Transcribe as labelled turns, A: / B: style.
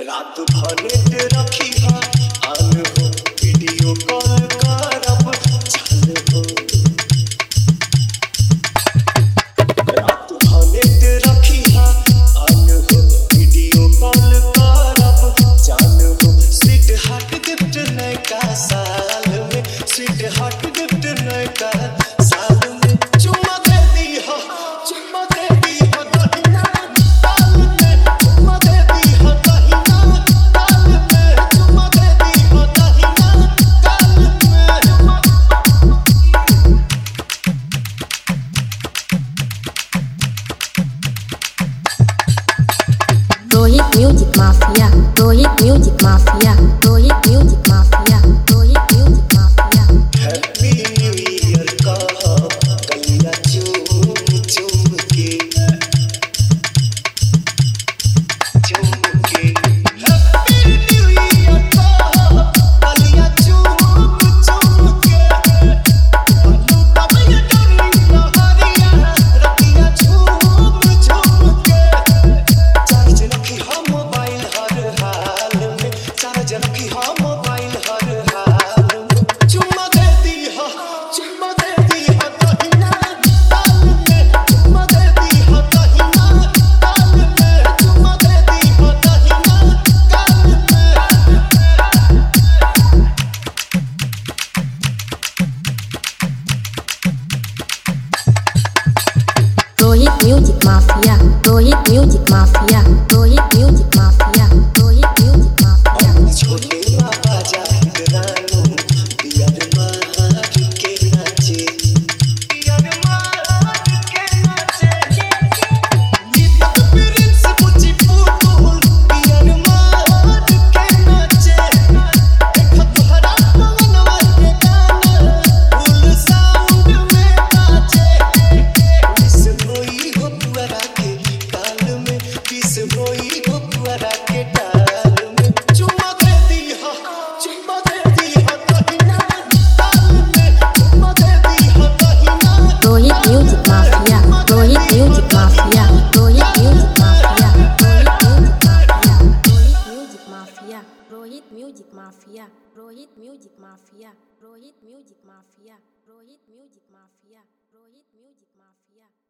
A: रात भर रखी हा आन हो वीडियो कॉल करब चल हो रात भर रखी हा आन हो वीडियो कॉल करब चल हो स्वीट हार्ट गिफ्ट नयका साल में स्वीट हार्ट गिफ्ट नयका साल में चुम्मा दे दी हो चुम्मा दे दी हो दहिना ताल में चुम्मा दे दी हो दहिना ताल में चुम्मा दे दी हो दहिना ताल में
B: Rohit Music Mafia, Rohit Music Mafia, Rohit Music Mafia, Rohit Music Mafia.
A: Happy new year का कलिया चूम चूम के हैप्पी न्यू ईयर का कलिया चूम चूम के बन्नू तब ये डार्लिंग लहरिया रतिया झूम झूम के चार्ज रखी हम मोबाइल हर हाल में चार्ज रखी हम मोबाइल हर हाल में चुम्मा दे दी हो दहिना ताल में चुम्मा दे दी हो दहिना ताल में चुम्मा दे दी हो दहिना ताल में
B: Rohit Music Mafia, Rohit Music Mafia, Rohit Music Mafia, Rohit Music Mafia.
A: छोटे बाजा रानू पियर मार के नाचे पियर मार के नाचे नीतक प्रिंस बुची पुतुल पियर मार के नाचे देखो तोहरा पवनवा के गाना फुल साउंड में नाचे किस होई हो पुअरा के काल में किस होई हो पुअरा के डाल में चुम्मा दे दी हो दहिना ताल में चुम्मा दे दी हो दहिना
B: Rohit Music Mafia, Rohit Music Mafia, Rohit Music Mafia, Rohit Music Mafia, Rohit Music Mafia, Rohit Music Mafia, Rohit Music Mafia, Rohit Music Mafia, Rohit Music Mafia.